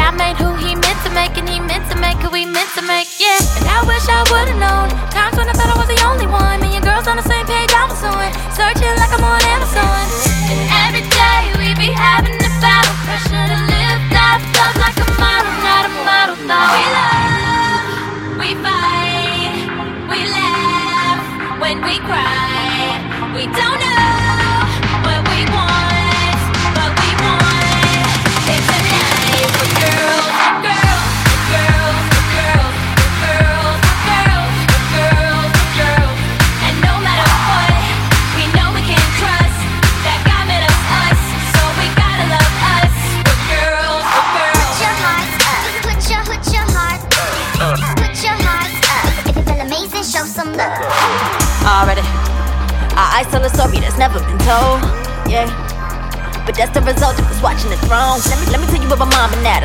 I made who he meant to make, and he meant to make who he meant to make, yeah. And I wish I would've known times when I thought I was the only one. Me and girls on the same page I was on, searching like I'm on Amazon. And every day we be having a battle, pressure to live life love like a model, not a model. Thought we love, we fight, we laugh when we cry. We don't know what we want, but we want it tonight. We're girls, girls, girls, girls, girls, girls, girls, girls. And no matter what, we know we can trust that God made us us, so we gotta love us. We're girls, we're girls. Put your hearts up, put your heart up. Put your hearts up. If you feel amazing, show some love. Already, I tell a story that's never been told, yeah. But that's the result of us watching the throne. Let me tell you what my mom been at.